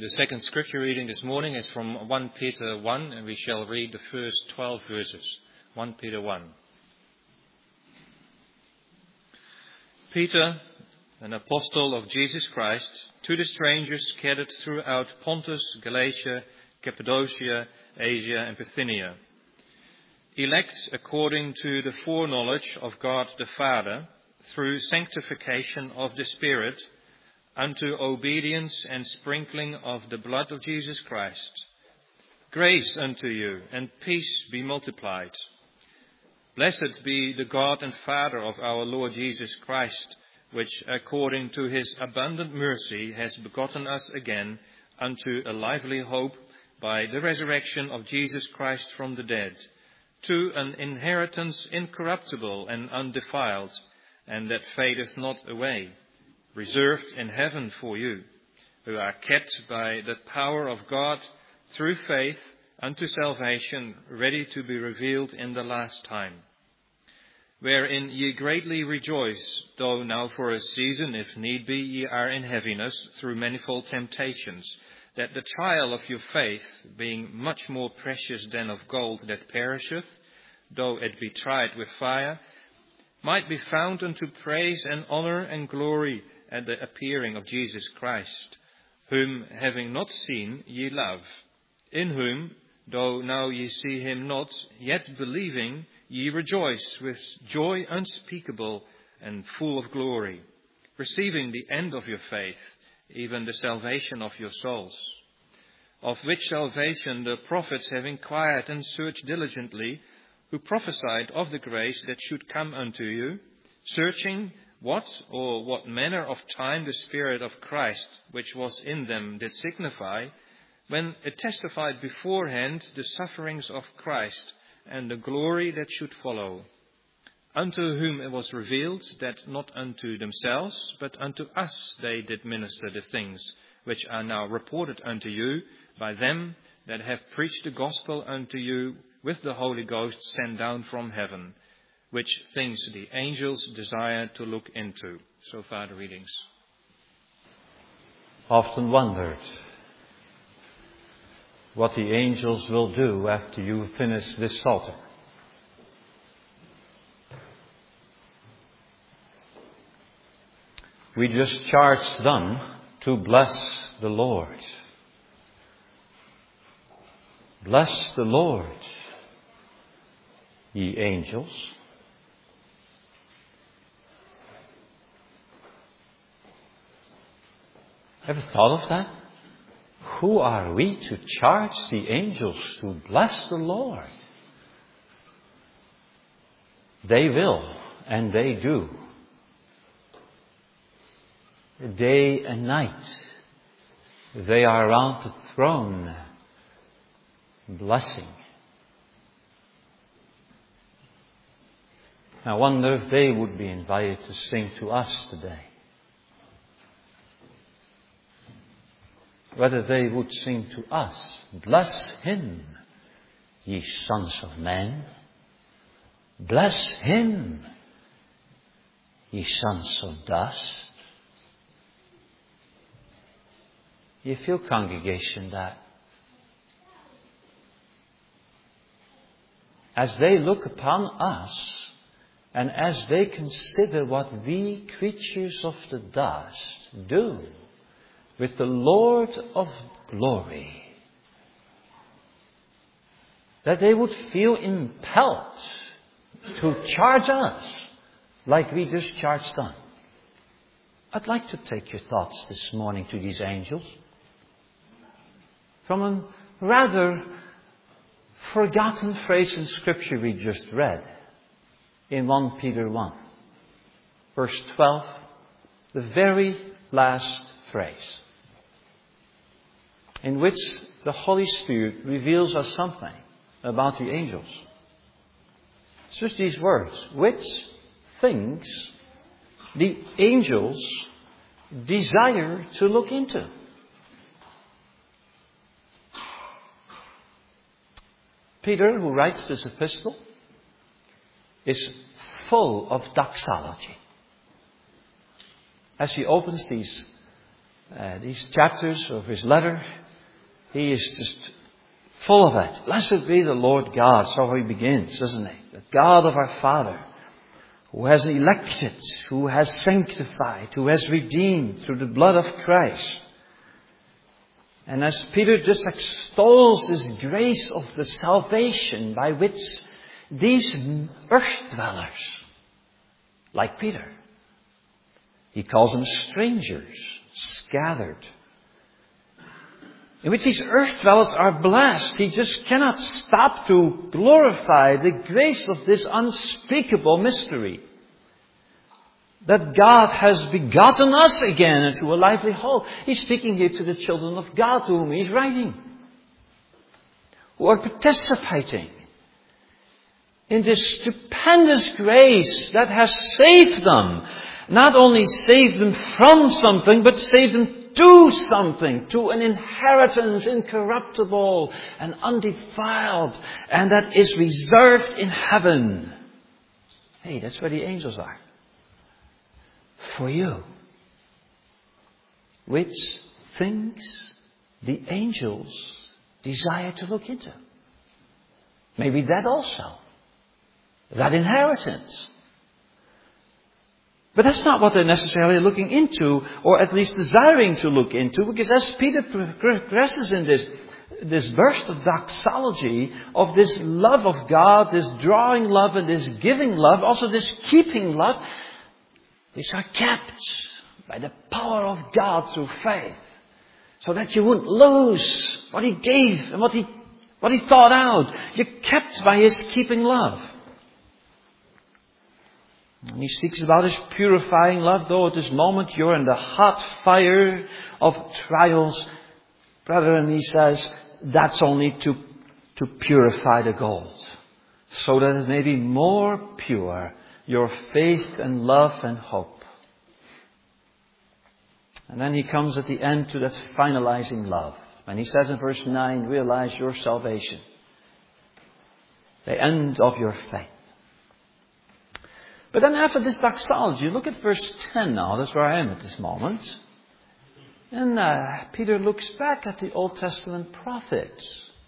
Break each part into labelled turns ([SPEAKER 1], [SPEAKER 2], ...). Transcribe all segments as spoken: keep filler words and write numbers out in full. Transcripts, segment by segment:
[SPEAKER 1] The second scripture reading this morning is from First Peter one, and we shall read the first twelve verses. First Peter one. Peter, an apostle of Jesus Christ, to the strangers scattered throughout Pontus, Galatia, Cappadocia, Asia, and Bithynia, elect according to the foreknowledge of God the Father, through sanctification of the Spirit, unto obedience and sprinkling of the blood of Jesus Christ. Grace unto you, and peace be multiplied. Blessed be the God and Father of our Lord Jesus Christ, which according to his abundant mercy has begotten us again unto a lively hope by the resurrection of Jesus Christ from the dead, to an inheritance incorruptible and undefiled, and that fadeth not away, reserved in heaven for you, who are kept by the power of God through faith unto salvation, ready to be revealed in the last time. Wherein ye greatly rejoice, though now for a season, if need be, ye are in heaviness through manifold temptations, that the trial of your faith, being much more precious than of gold that perisheth, though it be tried with fire, might be found unto praise and honour and glory at the appearing of Jesus Christ, whom having not seen ye love, in whom, though now ye see him not, yet believing ye rejoice with joy unspeakable and full of glory, receiving the end of your faith, even the salvation of your souls, of which salvation the prophets have inquired and searched diligently, who prophesied of the grace that should come unto you, searching what or what manner of time the Spirit of Christ, which was in them, did signify, when it testified beforehand the sufferings of Christ and the glory that should follow, unto whom it was revealed that not unto themselves, but unto us they did minister the things which are now reported unto you by them that have preached the gospel unto you with the Holy Ghost sent down from heaven, which things the angels desire to look into. So far the readings.
[SPEAKER 2] Often wondered what the angels will do after you finish this psalter. We just charged them to bless the Lord. Bless the Lord, ye angels. Ever thought of that? Who are we to charge the angels to bless the Lord? They will, and they do. Day and night, they are around the throne, blessing. I wonder if they would be invited to sing to us today. Whether they would sing to us, bless him, ye sons of men. Bless him, ye sons of dust. You feel, congregation, that as they look upon us and as they consider what we creatures of the dust do with the Lord of glory, that they would feel impelled to charge us like we just charged them. I'd like to take your thoughts this morning to these angels from a rather forgotten phrase in Scripture we just read in First Peter one, verse twelve, the very last phrase, in which the Holy Spirit reveals us something about the angels. It's just these words, which things the angels desire to look into. Peter, who writes this epistle, is full of doxology as he opens these uh, these chapters of his letter, he is just full of it. Blessed be the Lord God. So he begins, doesn't he? The God of our Father, who has elected, who has sanctified, who has redeemed through the blood of Christ. And as Peter just extols this grace of the salvation by which these earth dwellers, like Peter, he calls them strangers, scattered, in which these earth dwellers are blessed. He just cannot stop to glorify the grace of this unspeakable mystery, that God has begotten us again into a lively hope. He's speaking here to the children of God to whom he's writing, who are participating in this stupendous grace that has saved them. Not only saved them from something, but saved them to something, to an inheritance incorruptible and undefiled, and that is reserved in heaven. Hey, that's where the angels are. For you. Which things the angels desire to look into. Maybe that also. That inheritance. But that's not what they're necessarily looking into, or at least desiring to look into, because as Peter progresses in this, this burst of doxology, of this love of God, this drawing love and this giving love, also this keeping love, which are kept by the power of God through faith, so that you wouldn't lose what He gave and what He, what He thought out. You're kept by His keeping love. And he speaks about his purifying love, though at this moment you're in the hot fire of trials. Brethren, he says, that's only to, to purify the gold, so that it may be more pure, your faith and love and hope. And then he comes at the end to that finalizing love. And he says in verse nine, realize your salvation, the end of your faith. But then after this doxology, look at verse ten now. That's where I am at this moment. And uh, Peter looks back at the Old Testament prophets.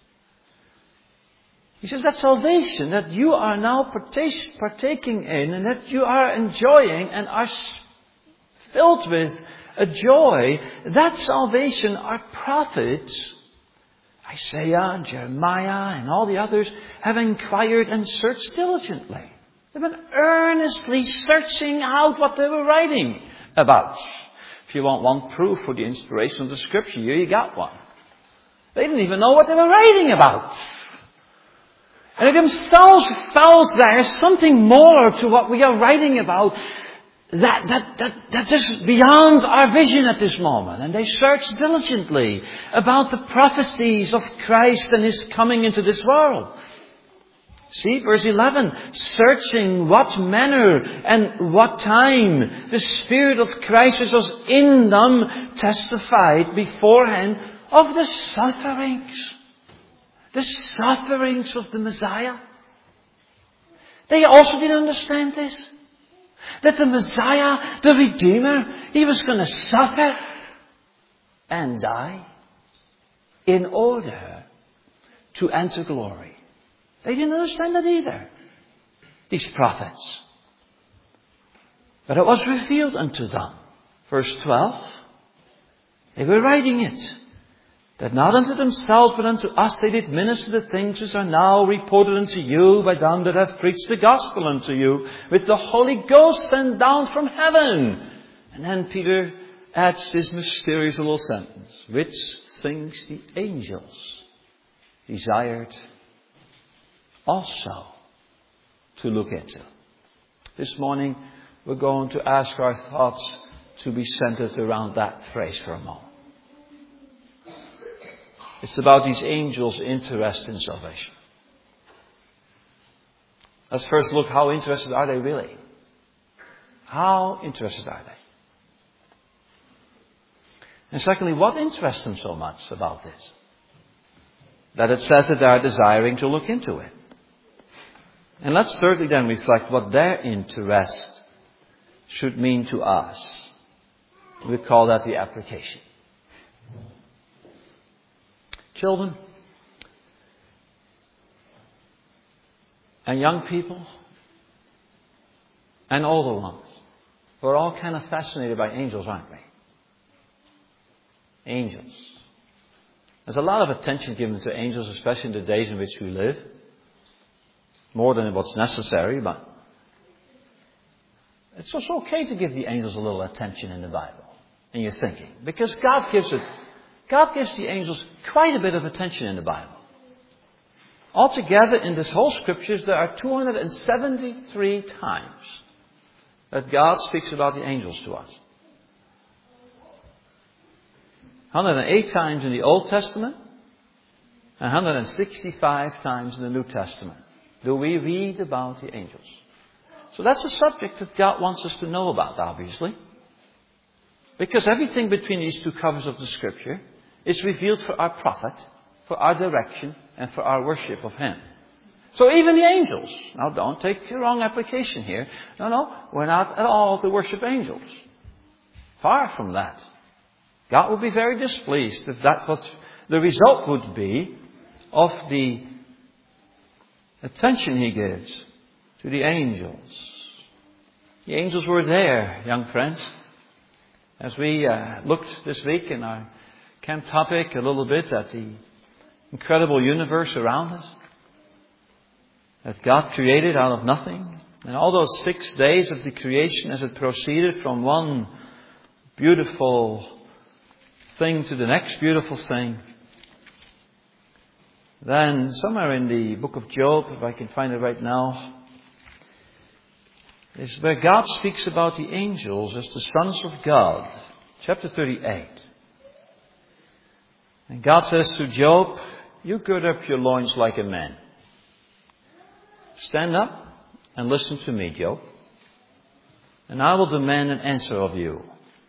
[SPEAKER 2] He says that salvation that you are now partake, partaking in, and that you are enjoying and are filled with a joy, that salvation our prophets, Isaiah and Jeremiah and all the others, have inquired and searched diligently. They've been earnestly searching out what they were writing about. If you want one proof for the inspiration of the Scripture, here you got one. They didn't even know what they were writing about. And they themselves felt there's something more to what we are writing about that, that, that, that is beyond our vision at this moment. And they searched diligently about the prophecies of Christ and His coming into this world. See, verse eleven, searching what manner and what time the Spirit of Christ which was in them testified beforehand of the sufferings. The sufferings of the Messiah. They also didn't understand this. That the Messiah, the Redeemer, He was going to suffer and die in order to enter glory. They didn't understand that either, these prophets. But it was revealed unto them. Verse twelve. They were writing it, that not unto themselves, but unto us they did minister the things which are now reported unto you by them that have preached the gospel unto you, with the Holy Ghost sent down from heaven. And then Peter adds this mysterious little sentence, which things the angels desired also to look into. This morning we're going to ask our thoughts to be centered around that phrase for a moment. It's about these angels' interest in salvation. Let's first look, how interested are they really? How interested are they? And secondly, what interests them so much about this? That it says that they are desiring to look into it. And let's thirdly then reflect what their interest should mean to us. We call that the application. Children and young people and older ones, we're all kind of fascinated by angels, aren't we? Angels. There's a lot of attention given to angels, especially in the days in which we live. More than what's necessary, but it's also okay to give the angels a little attention in the Bible, in your thinking. Because God gives it, God gives the angels quite a bit of attention in the Bible. Altogether, in this whole Scriptures, there are two hundred seventy-three times that God speaks about the angels to us. one hundred eight times in the Old Testament, and one hundred sixty-five times in the New Testament do we read about the angels. So that's a subject that God wants us to know about, obviously. Because everything between these two covers of the Scripture is revealed for our profit, for our direction, and for our worship of Him. So even the angels, now don't take the wrong application here. No, no, we're not at all to worship angels. Far from that. God would be very displeased if that was the result would be of the attention He gives to the angels. The angels were there, young friends. As we uh, looked this week in our camp topic a little bit at the incredible universe around us that God created out of nothing. And all those six days of the creation as it proceeded from one beautiful thing to the next beautiful thing. Then somewhere in the book of Job, if I can find it right now, is where God speaks about the angels as the sons of God. Chapter thirty-eight. And God says to Job, you gird up your loins like a man. Stand up and listen to me, Job. And I will demand an answer of you.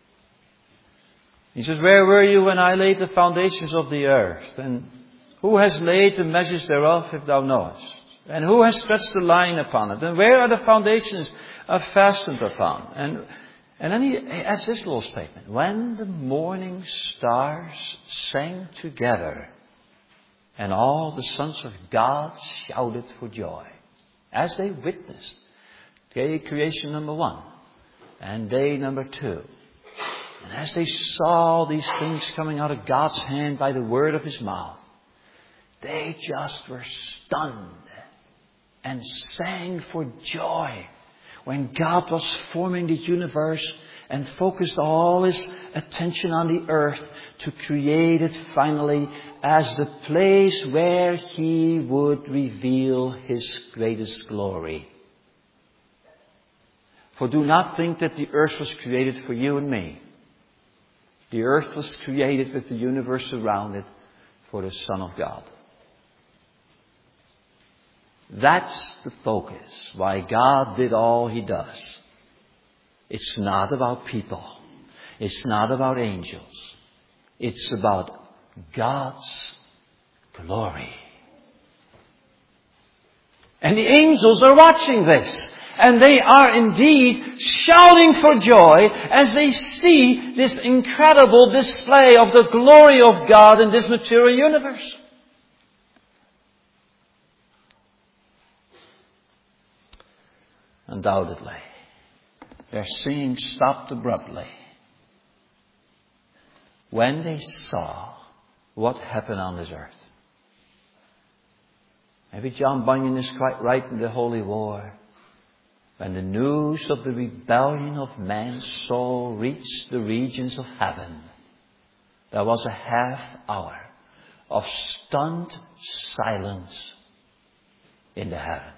[SPEAKER 2] He says, where were you when I laid the foundations of the earth? And who has laid the measures thereof, if thou knowest? And who has stretched the line upon it? And where are the foundations are fastened upon? And, and then he adds this little statement. When the morning stars sang together, and all the sons of God shouted for joy, as they witnessed day creation number one and day number two. And as they saw these things coming out of God's hand by the word of His mouth, they just were stunned and sang for joy when God was forming the universe and focused all His attention on the earth to create it finally as the place where He would reveal His greatest glory. For do not think that the earth was created for you and me. The earth was created with the universe around it for the Son of God. That's the focus, why God did all He does. It's not about people. It's not about angels. It's about God's glory. And the angels are watching this. And they are indeed shouting for joy as they see this incredible display of the glory of God in this material universe. Undoubtedly, their singing stopped abruptly when they saw what happened on this earth. Maybe John Bunyan is quite right in the Holy War. When the news of the rebellion of man's soul reached the regions of heaven, there was a half hour of stunned silence in the heavens.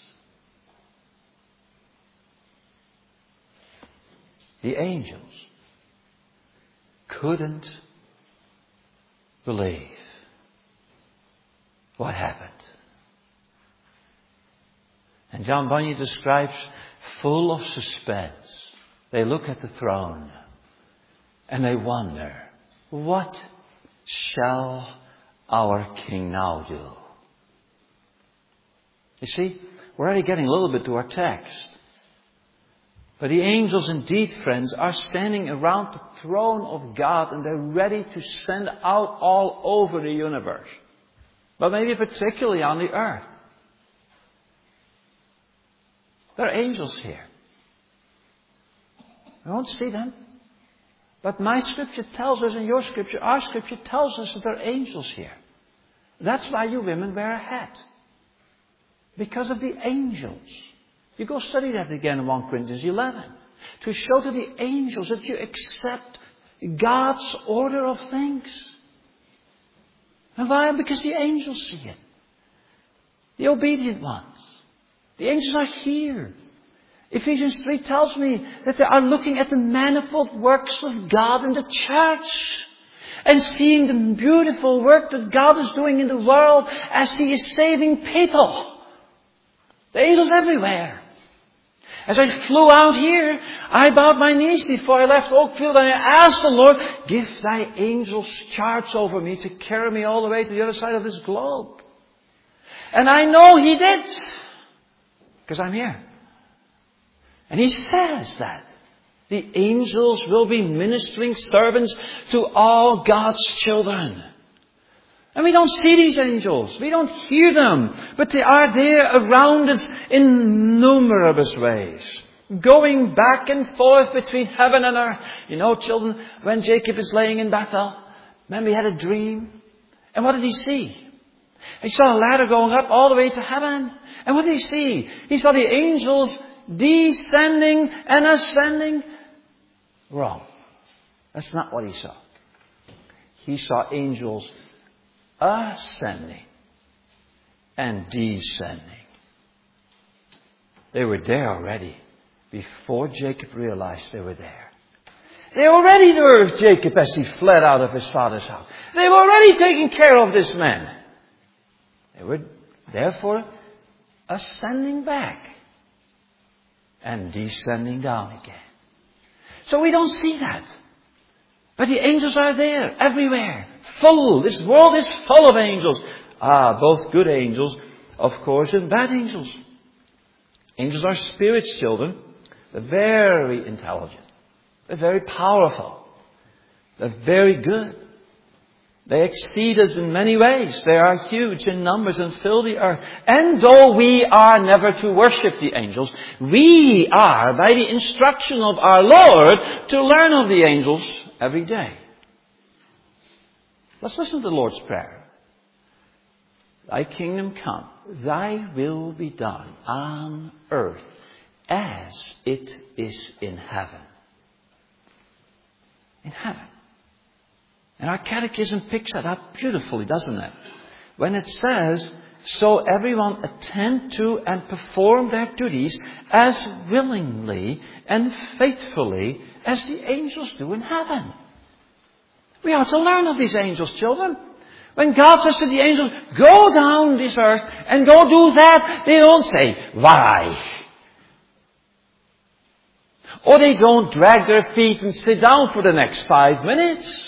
[SPEAKER 2] The angels couldn't believe what happened. And John Bunyan describes full of suspense. They look at the throne and they wonder, what shall our King now do? You see, we're already getting a little bit to our text. But the angels indeed, friends, are standing around the throne of God and they're ready to send out all over the universe. But maybe particularly on the earth. There are angels here. We won't see them. But my scripture tells us, and your scripture, our scripture tells us that there are angels here. That's why you women wear a hat. Because of the angels. You go study that again in First Corinthians eleven. To show to the angels that you accept God's order of things. And why? Because the angels see it. The obedient ones. The angels are here. Ephesians three tells me that they are looking at the manifold works of God in the church. And seeing the beautiful work that God is doing in the world as He is saving people. The angels everywhere. As I flew out here, I bowed my knees before I left Oakfield and I asked the Lord, give thy angels charge over me to carry me all the way to the other side of this globe. And I know He did. Because I'm here. And He says that the angels will be ministering servants to all God's children. And we don't see these angels. We don't hear them. But they are there around us in numerous ways. Going back and forth between heaven and earth. You know, children, when Jacob is laying in Bethel, remember he had a dream. And what did he see? He saw a ladder going up all the way to heaven. And what did he see? He saw the angels descending and ascending. Wrong. That's not what he saw. He saw angels ascending and descending. They were there already before Jacob realized they were there. They already knew of Jacob as he fled out of his father's house. They were already taking care of this man. They were therefore ascending back and descending down again. So we don't see that. But the angels are there, everywhere. Full. This world is full of angels. Ah, both good angels, of course, and bad angels. Angels are spirits, children. They're very intelligent. They're very powerful. They're very good. They exceed us in many ways. They are huge in numbers and fill the earth. And though we are never to worship the angels, we are, by the instruction of our Lord, to learn of the angels every day. Let's listen to the Lord's Prayer. Thy kingdom come, thy will be done on earth as it is in heaven. In heaven. And our catechism picks that up beautifully, doesn't it? When it says, so everyone attend to and perform their duties as willingly and faithfully as the angels do in heaven. We are to learn of these angels, children. When God says to the angels, go down this earth and go do that, they don't say, why? Or they don't drag their feet and sit down for the next five minutes.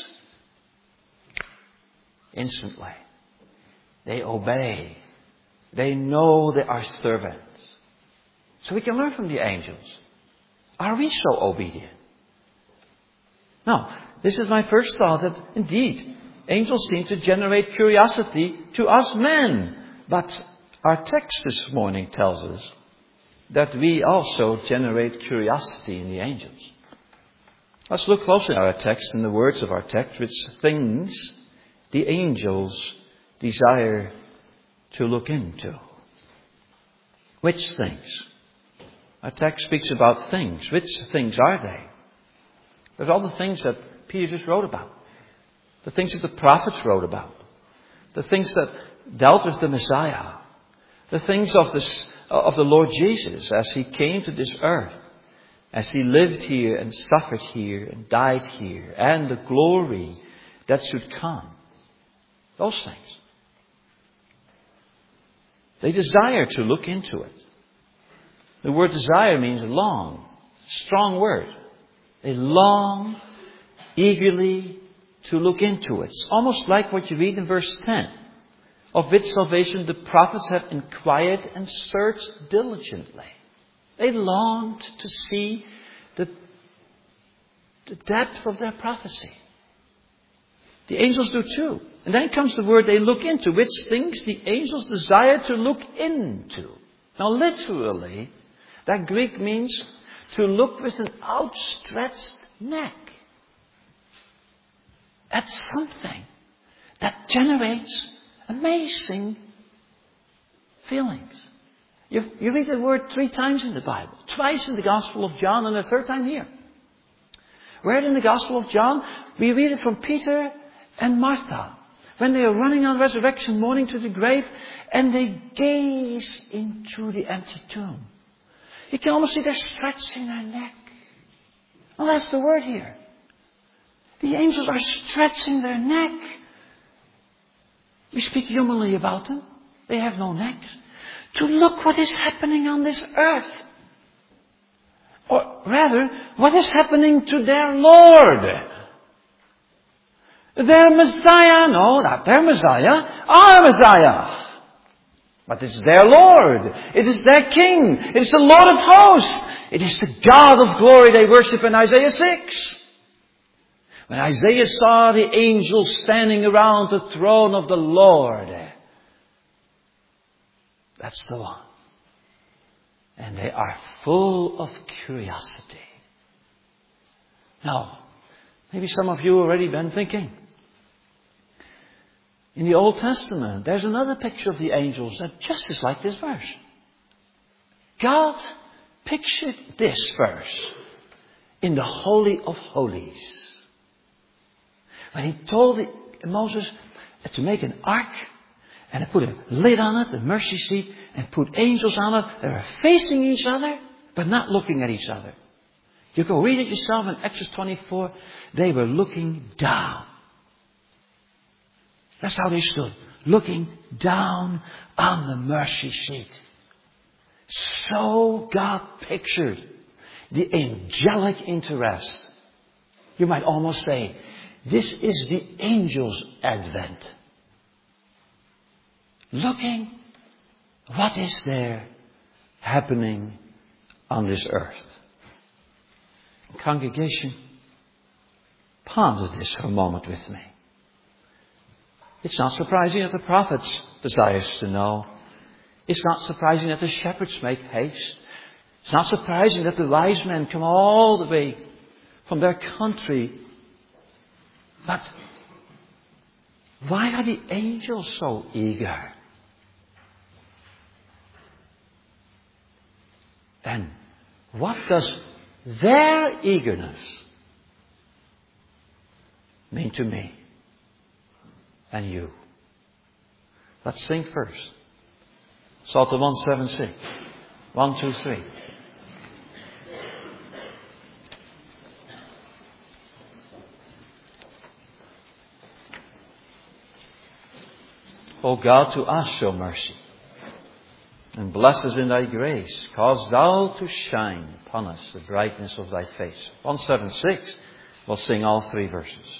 [SPEAKER 2] Instantly. They obey. They know they are servants. So we can learn from the angels. Are we so obedient? Now, this is my first thought that indeed, angels seem to generate curiosity to us men. But our text this morning tells us that we also generate curiosity in the angels. Let's look closely at our text and the words of our text, which things the angels desire to look into. Which things? Our text speaks about things. Which things are they? There's all the things that Peter just wrote about. The things that the prophets wrote about. The things that dealt with the Messiah. The things of, this, of the Lord Jesus as He came to this earth. As He lived here and suffered here and died here. And the glory that should come. Those things. They desire to look into it. The word desire means long. Strong word. They long eagerly to look into it. It's almost like what you read in verse ten. Of which salvation the prophets have inquired and searched diligently. They longed to see the, the depth of their prophecy. The angels do too. And then comes the word they look into, which things the angels desire to look into. Now literally, that Greek means to look with an outstretched neck at something that generates amazing feelings. You, you read the word three times in the Bible. Twice in the Gospel of John and a third time here. Where in the Gospel of John, we read it from Peter and Martha. When they are running on resurrection morning to the grave and they gaze into the empty tomb. You can almost see they're stretching their neck. Well, that's the word here. The angels are stretching their neck. We speak humanly about them. They have no necks. To look what is happening on this earth. Or rather, what is happening to their Lord. Their Messiah. No, not their Messiah. Our Messiah. But it's their Lord. It is their King. It is the Lord of hosts. It is the God of glory they worship in Isaiah six. When Isaiah saw the angels standing around the throne of the Lord. That's the one. And they are full of curiosity. Now, maybe some of you already been thinking. In the Old Testament, there's another picture of the angels that just is like this verse. God pictured this verse in the Holy of Holies. When he told Moses to make an ark and to put a lid on it, a mercy seat, and put angels on it that are facing each other but not looking at each other. You go read it yourself in Exodus twenty-four. They were looking down. That's how they stood, looking down on the mercy seat. So God pictured the angelic interest. You might almost say, this is the angel's advent. Looking, what is there happening on this earth? Congregation, ponder this for a moment with me. It's not surprising that the prophets desires to know. It's not surprising that the shepherds make haste. It's not surprising that the wise men come all the way from their country. But why are the angels so eager? And what does their eagerness mean to me and you? Let's sing first. Psalter one seventy-six. One, two, three. O God, to us show mercy, and bless us in thy grace. Cause thou to shine upon us the brightness of thy face. one seventy-six. We'll sing all three verses.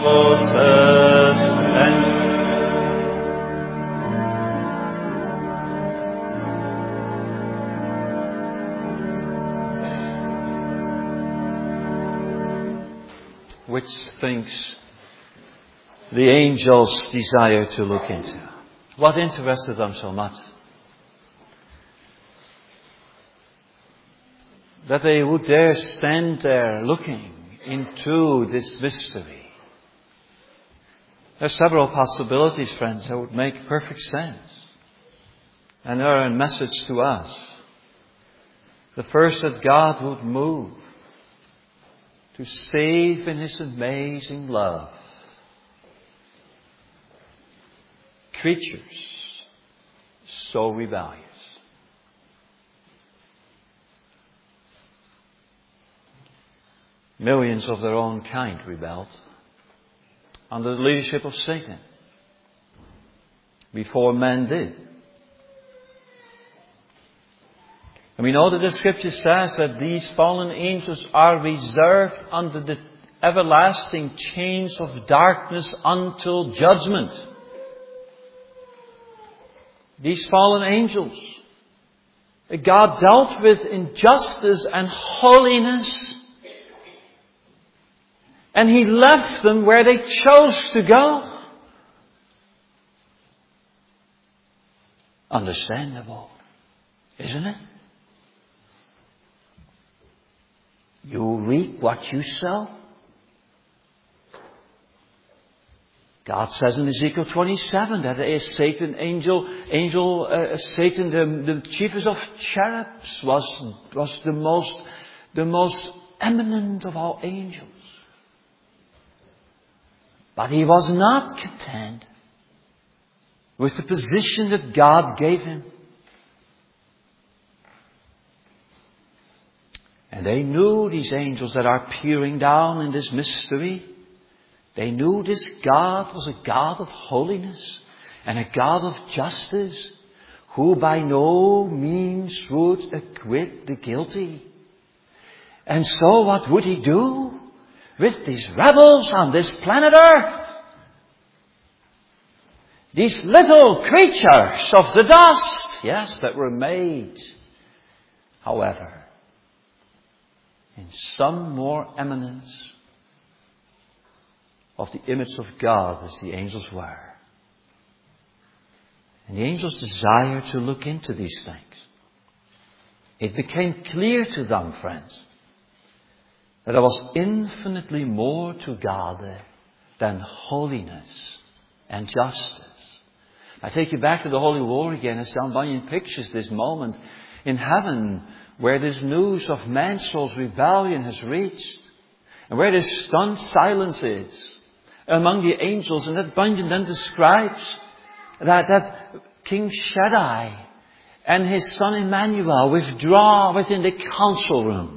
[SPEAKER 2] potest and which things the angels desire to look into. What interested them so much? That they would dare stand there looking into this mystery. There are several possibilities, friends, that would make perfect sense. And they are a message to us. The first, that God would move to save in His amazing love creatures so rebellious. Millions of their own kind rebelled under the leadership of Satan before man did. And we know that the Scripture says that these fallen angels are reserved under the everlasting chains of darkness until judgment. These fallen angels, God dealt with in justice and holiness, and He left them where they chose to go. Understandable, isn't it? You reap what you sow. God says in Ezekiel twenty-seven that is Satan, angel, angel, uh, Satan, the, the chiefest of cherubs, was was the most, the most eminent of all angels. But he was not content with the position that God gave him. And they knew, these angels that are peering down in this mystery, they knew this God was a God of holiness and a God of justice, who by no means would acquit the guilty. And so what would He do with these rebels on this planet Earth? These little creatures of the dust, yes, that were made, however, in some more eminence of the image of God as the angels were. And the angels desired to look into these things. It became clear to them, friends, that there was infinitely more to God than holiness and justice. I take you back to the Holy War again, as John Bunyan pictures this moment in heaven, where this news of man's soul's rebellion has reached, and where this stunned silence is among the angels, and that Bunyan then describes that, that King Shaddai and his son Emmanuel withdraw within the council room.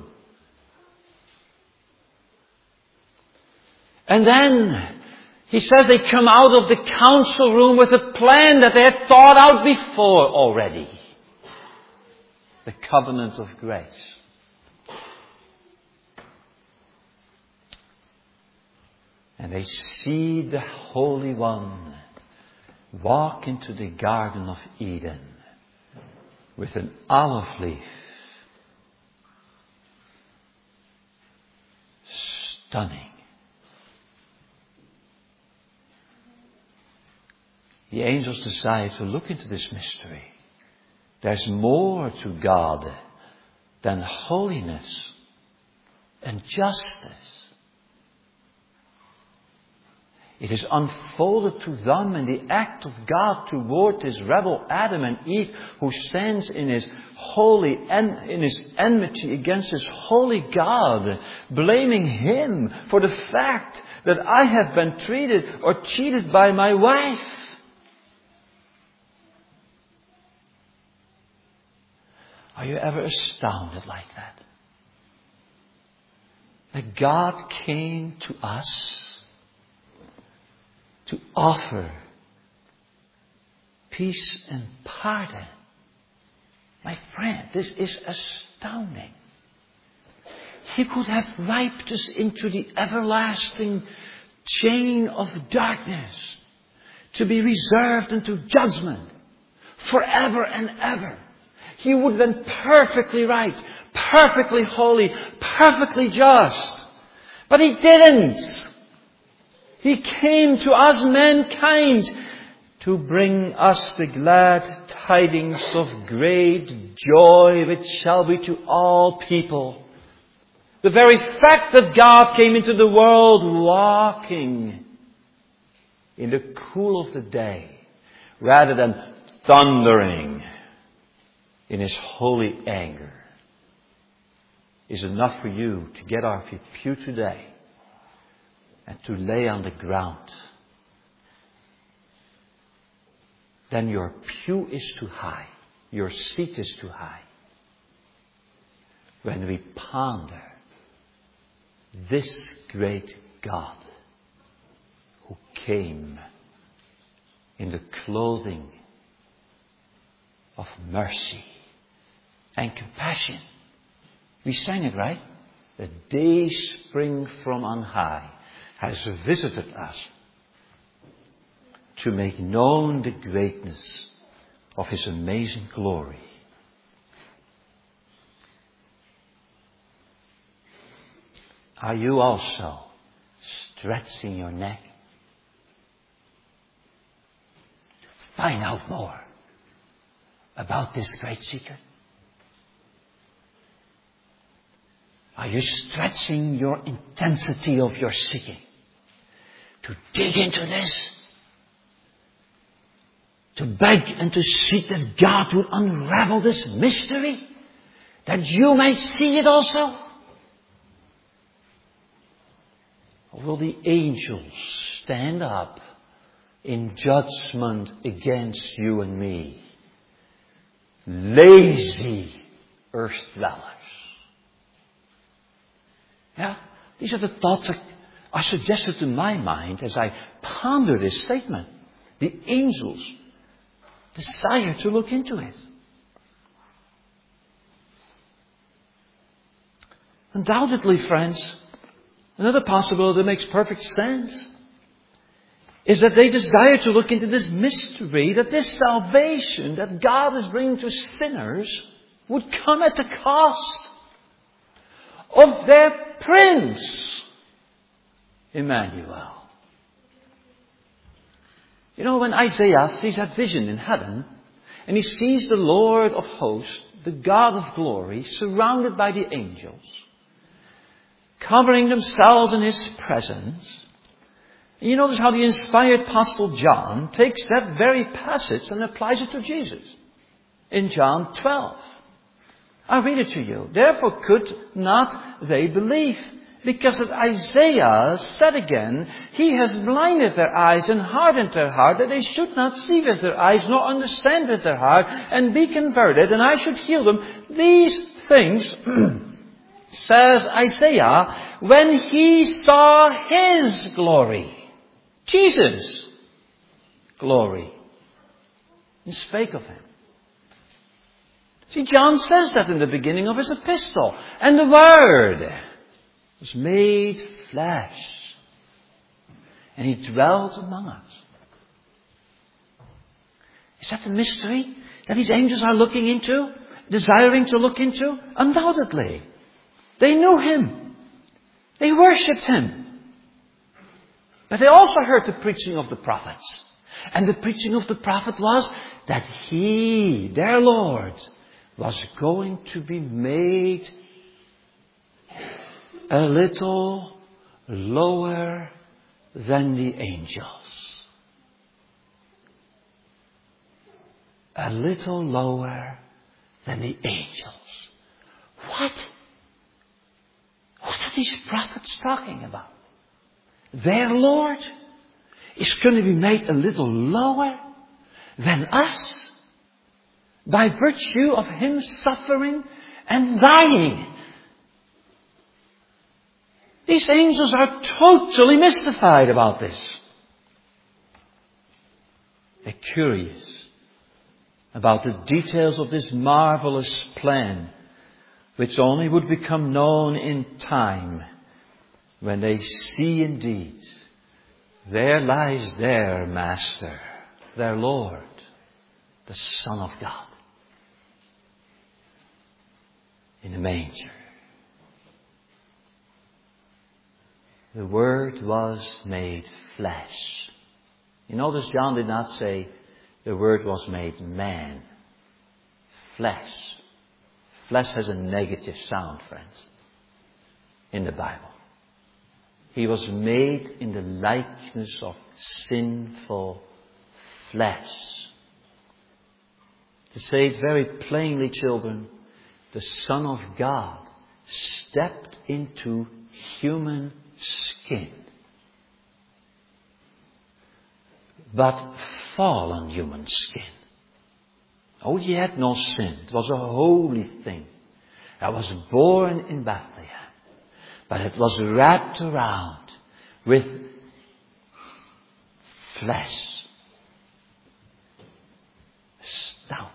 [SPEAKER 2] And then he says they come out of the council room with a plan that they had thought out before already. The covenant of grace. And they see the Holy One walk into the Garden of Eden with an olive leaf. Stunning. The angels decide to look into this mystery. There's more to God than holiness and justice. It is unfolded to them in the act of God toward this rebel Adam and Eve, who stands in his holy en- in his enmity against his holy God, blaming Him for the fact that I have been treated or cheated by my wife. Are you ever astounded like that? That God came to us to offer peace and pardon. My friend, this is astounding. He could have wiped us into the everlasting chain of darkness to be reserved unto judgment forever and ever. He would have been perfectly right, perfectly holy, perfectly just. But He didn't. He came to us mankind to bring us the glad tidings of great joy which shall be to all people. The very fact that God came into the world walking in the cool of the day rather than thundering in His holy anger is enough for you to get off your pew today and to lay on the ground. Then your pew is too high. Your seat is too high. When we ponder this great God who came in the clothing of mercy and compassion. We sang it, right? The day spring from on high has visited us to make known the greatness of His amazing glory. Are you also stretching your neck to find out more about this great secret? Are you stretching your intensity of your seeking to dig into this? To beg and to seek that God would unravel this mystery? That you may see it also? Or will the angels stand up in judgment against you and me? Lazy earth dwellers. Yeah, these are the thoughts that are suggested to my mind as I ponder this statement. The angels desire to look into it. Undoubtedly, friends, another possibility that makes perfect sense is that they desire to look into this mystery, that this salvation that God is bringing to sinners would come at the cost of their Prince, Emmanuel. You know, when Isaiah sees that vision in heaven, and he sees the Lord of hosts, the God of glory, surrounded by the angels, covering themselves in His presence, and you notice how the inspired Apostle John takes that very passage and applies it to Jesus. In John twelve. I'll read it to you. Therefore could not they believe, because that Isaiah said again, He has blinded their eyes and hardened their heart, that they should not see with their eyes, nor understand with their heart, and be converted, and I should heal them. These things, says Isaiah, when He saw His glory, Jesus' glory, and spake of Him. See, John says that in the beginning of his epistle. And the Word was made flesh. And He dwelt among us. Is that the mystery that these angels are looking into? Desiring to look into? Undoubtedly. They knew Him. They worshipped Him. But they also heard the preaching of the prophets. And the preaching of the prophet was that He, their Lord, was going to be made a little lower than the angels. A little lower than the angels. What? What are these prophets talking about? Their Lord is going to be made a little lower than us by virtue of Him suffering and dying. These angels are totally mystified about this. They're curious about the details of this marvelous plan, which only would become known in time when they see indeed there lies their Master, their Lord, the Son of God, in the manger. The Word was made flesh. You notice John did not say the Word was made man. Flesh. Flesh has a negative sound, friends, in the Bible. He was made in the likeness of sinful flesh. To say it very plainly, children, the Son of God stepped into human skin. But fallen human skin. Oh, he had no sin. It was a holy thing that was born in Bethlehem. But it was wrapped around with flesh. Astounding.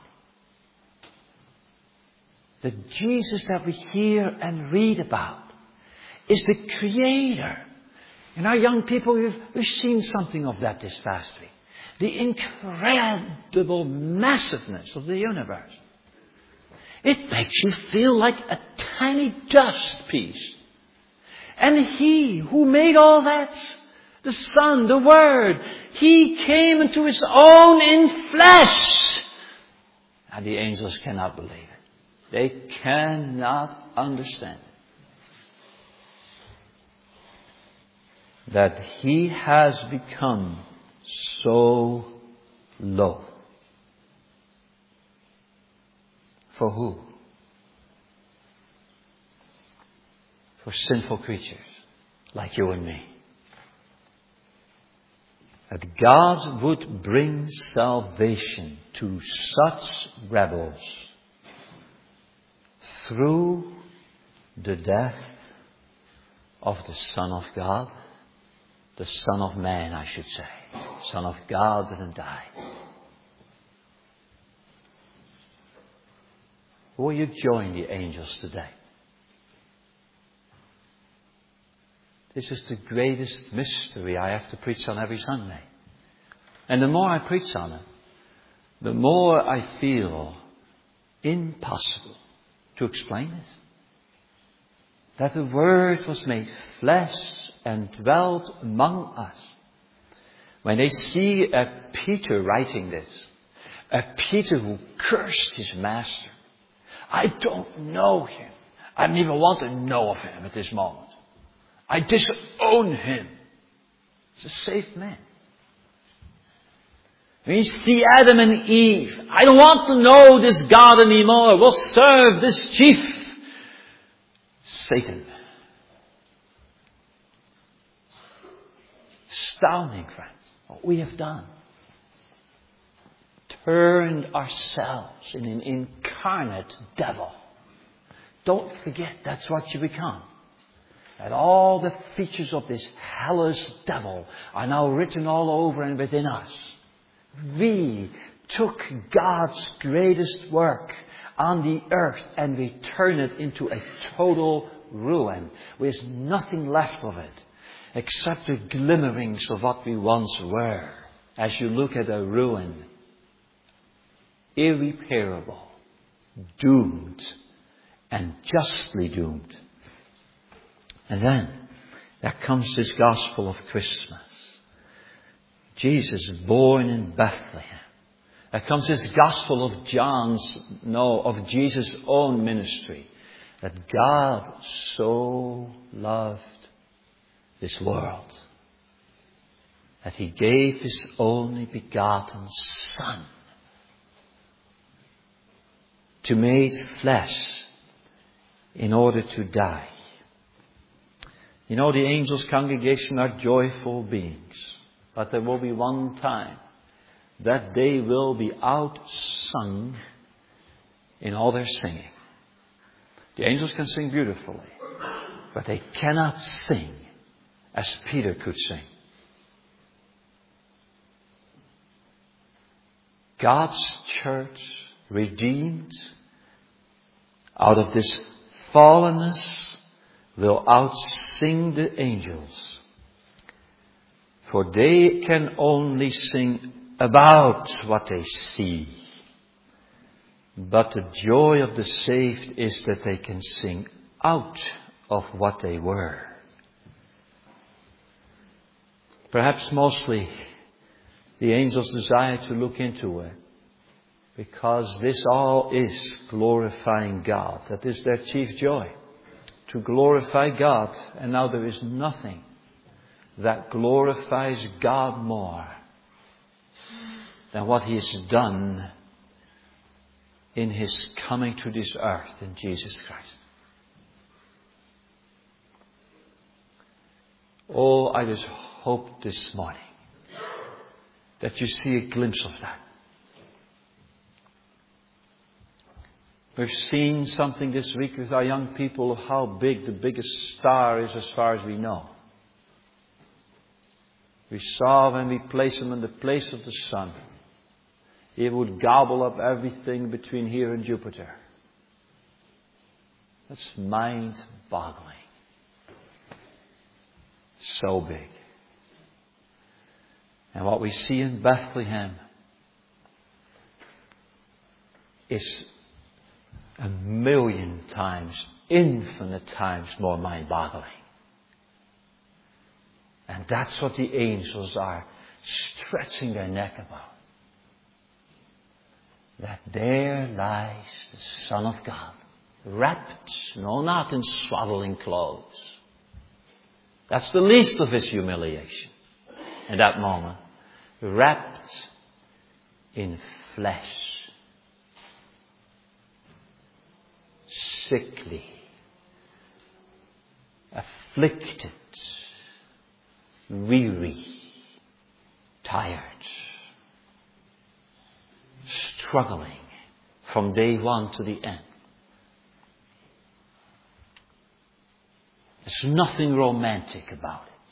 [SPEAKER 2] The Jesus that we hear and read about is the Creator. And our young people, we've, we've seen something of that this past week. The incredible massiveness of the universe. It makes you feel like a tiny dust piece. And He who made all that, the Son, the Word, He came into His own in flesh. And the angels cannot believe it. They cannot understand it. That He has become so low. For who? For sinful creatures like you and me. That God would bring salvation to such rebels through the death of the Son of God, the Son of Man, I should say. Son of God didn't die. Will you join the angels today? This is the greatest mystery I have to preach on every Sunday. And the more I preach on it, the more I feel impossible to explain it. That the Word was made flesh and dwelt among us. When they see a Peter writing this, a Peter who cursed his master. I don't know him. I don't even want to know of him at this moment. I disown him. He's a safe man. When you see Adam and Eve, I don't want to know this God anymore. We'll serve this chief, Satan. Astounding, friends, what we have done. Turned ourselves in an incarnate devil. Don't forget, that's what you become. And all the features of this hellish devil are now written all over and within us. We took God's greatest work on the earth and we turned it into a total ruin. With nothing left of it except the glimmerings of what we once were. As you look at a ruin, irreparable, doomed, and justly doomed. And then there comes this gospel of Christmas. Jesus born in Bethlehem. There comes this gospel of John's, no, of Jesus' own ministry. That God so loved this world that He gave His only begotten Son to make flesh in order to die. You know, the angels' congregation are joyful beings. But there will be one time that they will be outsung in all their singing. The angels can sing beautifully, but they cannot sing as Peter could sing. God's church, redeemed out of this fallenness, will outsing the angels. For they can only sing about what they see. But the joy of the saved is that they can sing out of what they were. Perhaps mostly the angels desire to look into it, because this all is glorifying God. That is their chief joy, to glorify God. And now there is nothing that glorifies God more than what He has done in His coming to this earth in Jesus Christ. Oh, I just hope this morning that you see a glimpse of that. We've seen something this week with our young people of how big the biggest star is as far as we know. We saw when we place Him in the place of the sun, it would gobble up everything between here and Jupiter. That's mind-boggling. So big. And what we see in Bethlehem is a million times, infinite times more mind-boggling. And that's what the angels are stretching their neck about. That there lies the Son of God, wrapped, no, not in swaddling clothes. That's the least of His humiliation in that moment. Wrapped in flesh. Sickly. Afflicted. Weary. Tired. Struggling from day one to the end. There's nothing romantic about it.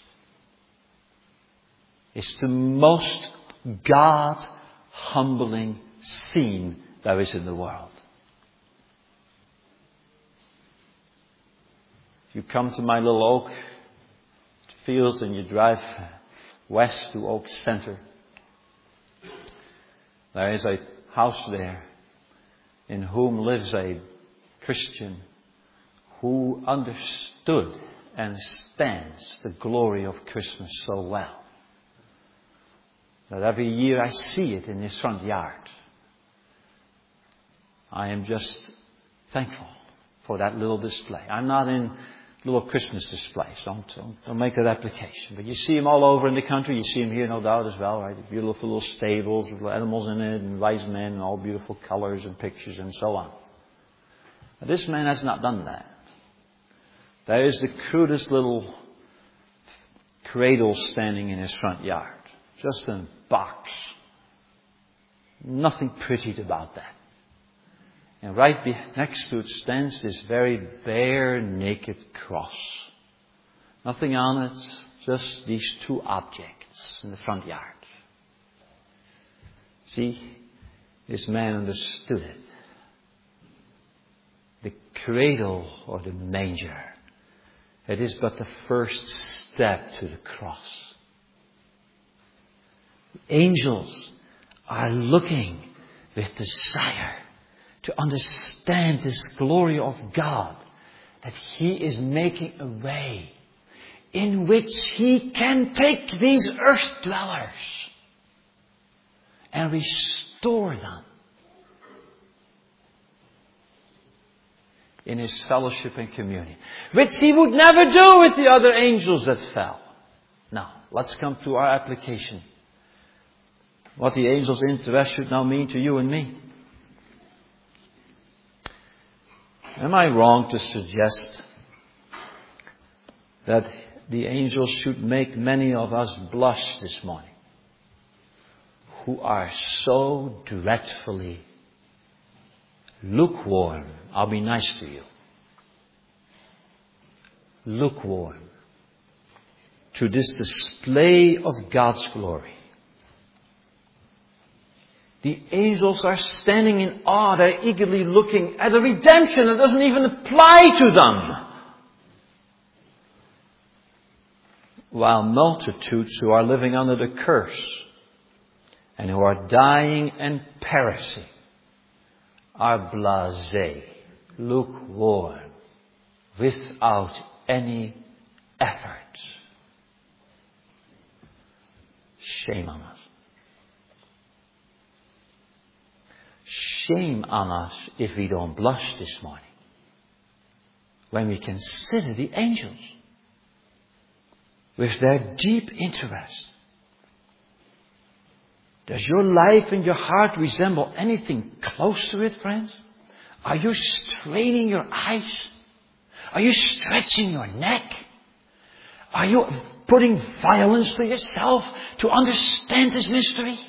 [SPEAKER 2] It's the most God-humbling scene there is in the world. You come to my little Oak fields and you drive west to Oak Center. There is a house there in whom lives a Christian who understood and stands the glory of Christmas so well that every year I see it in his front yard. I am just thankful for that little display. I'm not in little Christmas displays. Don't, don't, don't make that application. But you see them all over in the country. You see them here, no doubt, as well, right? Beautiful little stables with little animals in it and wise men and all beautiful colors and pictures and so on. But this man has not done that. There is the crudest little cradle standing in his front yard. Just a box. Nothing pretty about that. And right next to it stands this very bare, naked cross. Nothing on it, just these two objects in the front yard. See, this man understood it. The cradle or the manger, it is but the first step to the cross. The angels are looking with desire to understand this glory of God, that He is making a way in which He can take these earth dwellers and restore them in His fellowship and communion, which He would never do with the other angels that fell. Now, let's come to our application. What the angels' interest should now mean to you and me. Am I wrong to suggest that the angels should make many of us blush this morning, who are so dreadfully lukewarm? I'll be nice to you. Lukewarm to this display of God's glory. The angels are standing in awe. They're eagerly looking at a redemption that doesn't even apply to them. while multitudes who are living under the curse and who are dying and perishing are blasé, lukewarm, without any effort. Shame on us. Shame on us if we don't blush this morning when we consider the angels with their deep interest. Does your life and your heart resemble anything close to it, friends? Are you straining your eyes? Are you stretching your neck? Are you putting violence to yourself to understand this mystery?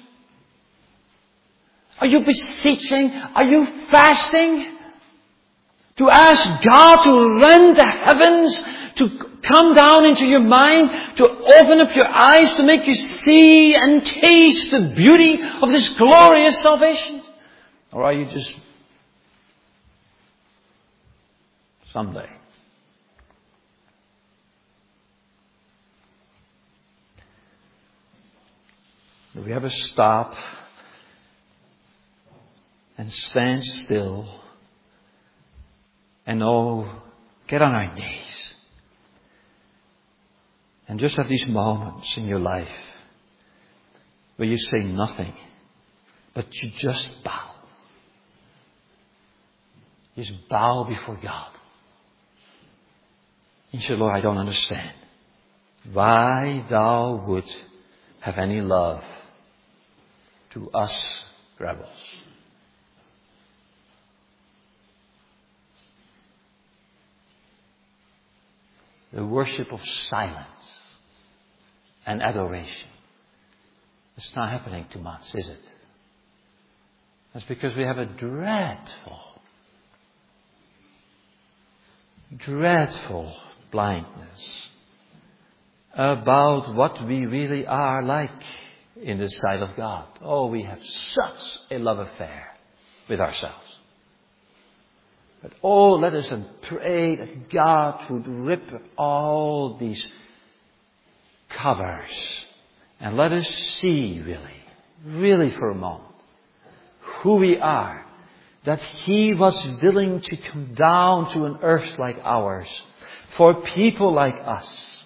[SPEAKER 2] Are you beseeching? Are you fasting? To ask God to rend the heavens, to come down into your mind, to open up your eyes, to make you see and taste the beauty of this glorious salvation? Or are you just someday? Do we ever stop and stand still and oh, get on our knees and just have these moments in your life where you say nothing, but you just bow. You just bow before God. You say, Lord, I don't understand why thou would have any love to us rebels. The worship of silence and adoration. It's not happening too much, is it? That's because we have a dreadful, dreadful blindness about what we really are like in the sight of God. Oh, we have such a love affair with ourselves. But oh, let us pray that God would rip all these covers and let us see really, really for a moment who we are. That He was willing to come down to an earth like ours for people like us.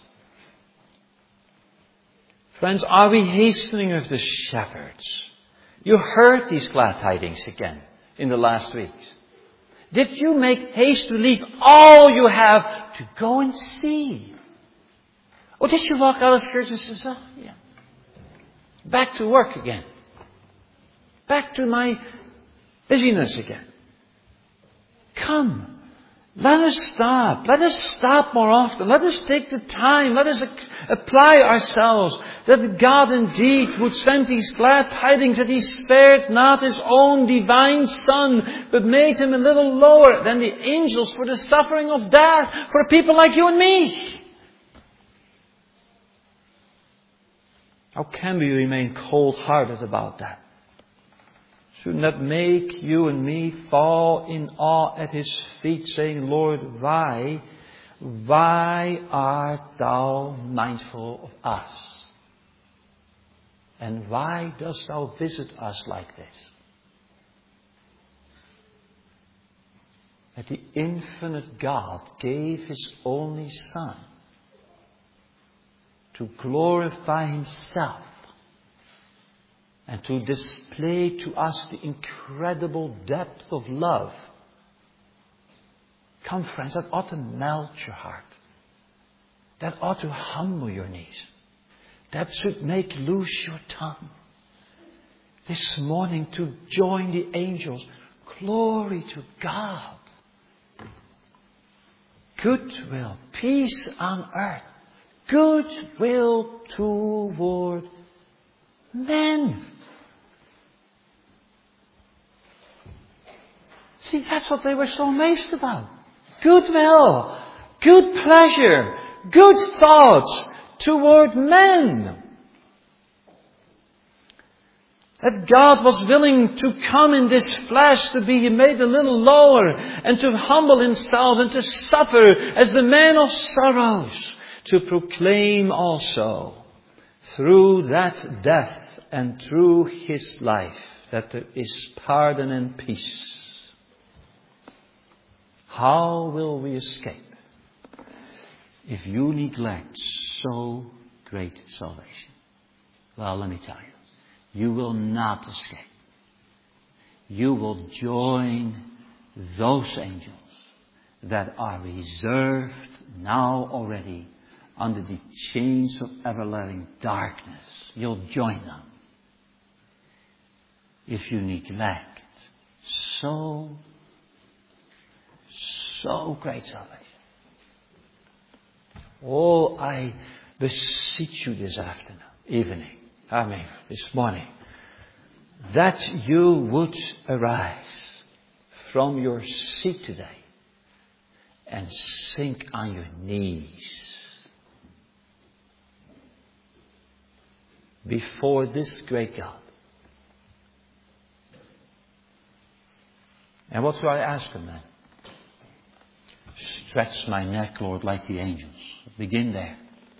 [SPEAKER 2] Friends, are we hastening with the shepherds? You heard these glad tidings again in the last weeks. Did you make haste to leave all you have to go and see? Or did you walk out of church and say, oh, yeah, back to work again. Back to my busyness again. Come. Let us stop. Let us stop more often. Let us take the time. Let us apply ourselves that God indeed would send these glad tidings that He spared not His own divine Son, but made Him a little lower than the angels for the suffering of death for people like you and me. How can we remain cold-hearted about that? Shouldn't that make you and me fall in awe at His feet, saying, Lord, why, why art Thou mindful of us? And why dost Thou visit us like this? That the infinite God gave His only Son to glorify Himself and to display to us the incredible depth of love. Come, friends, that ought to melt your heart. That ought to humble your knees. That should make loose your tongue. This morning to join the angels. Glory to God. Goodwill, peace on earth. Goodwill toward men. See, that's what they were so amazed about. Goodwill, good pleasure, good thoughts toward men. That God was willing to come in this flesh, to be made a little lower, and to humble Himself and to suffer as the man of sorrows. to proclaim also through that death and through his life that there is pardon and peace. How will we escape if you neglect so great salvation? Well, let me tell you, you will not escape. You will join those angels that are reserved now already under the chains of everlasting darkness. You'll join them if you neglect so, so great salvation. Oh, I beseech you this afternoon, evening, I mean, this morning, that you would arise from your seat today and sink on your knees before this great God. And what do I ask him then? Stretch my neck, Lord, like the angels. Begin there.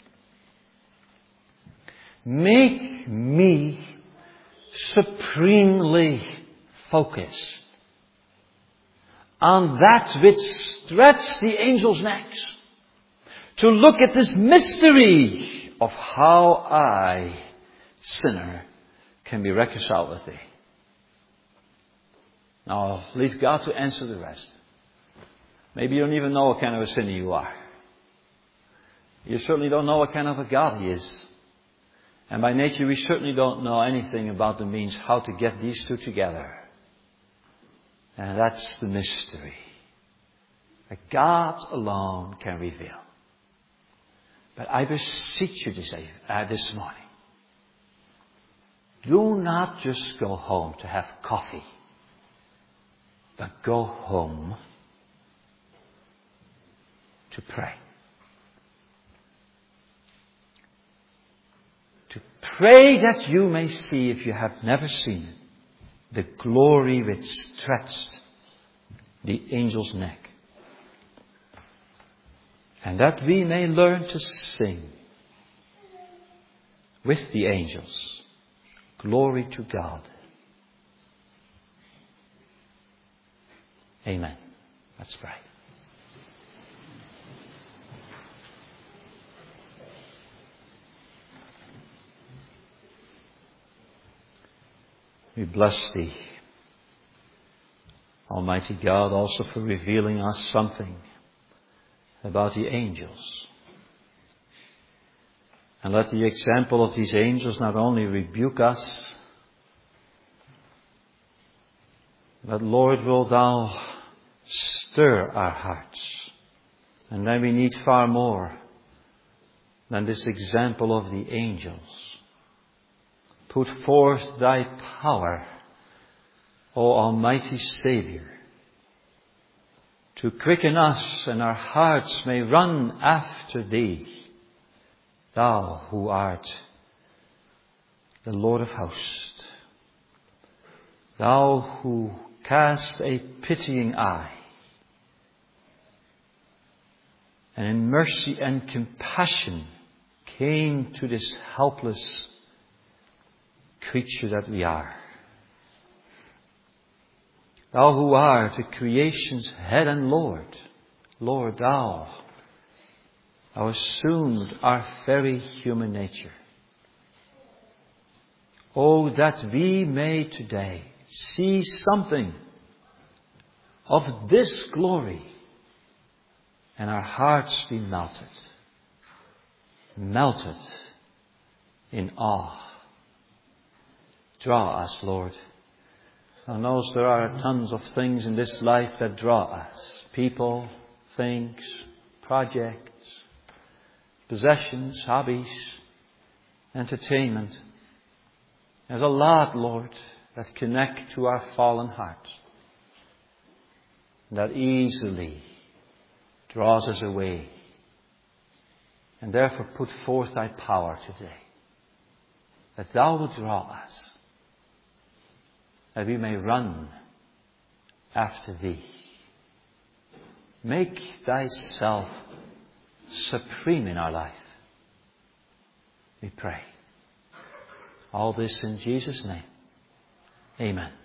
[SPEAKER 2] Make me supremely focused on that which stretched the angels' necks. To look at this mystery of how I, sinner, can be reconciled with thee. Now I'll leave God to answer the rest. Maybe you don't even know what kind of a sinner you are. You certainly don't know what kind of a God he is. And by nature we certainly don't know anything about the means how to get these two together. And that's the mystery that God alone can reveal. But I beseech you this, uh, this morning, do not just go home to have coffee, but go home to pray. To pray that you may see, if you have never seen it, the glory which stretched the angel's neck. And that we may learn to sing with the angels. Glory to God. Amen. Let's pray. We bless thee, Almighty God, also for revealing us something about the angels. And let the example of these angels not only rebuke us, but Lord, will thou stir our hearts. And then we need far more than this example of the angels. Put forth thy power, O Almighty Saviour, to quicken us and our hearts may run after thee, thou who art the Lord of hosts, thou who cast a pitying eye, and in mercy and compassion came to this helpless creature that we are. Thou who art the creation's head and Lord, Lord, thou, thou assumed our very human nature. Oh, that we may today see something of this glory and our hearts be melted, melted in awe. Draw us, Lord. Thou knowest there are tons of things in this life that draw us. People, things, projects, possessions, hobbies, entertainment. There's a lot, Lord, that connect to our fallen hearts. That easily draws us away. And therefore put forth thy power today. That thou wilt draw us. That we may run after thee. Make thyself supreme in our life. We pray. All this in Jesus' name. Amen.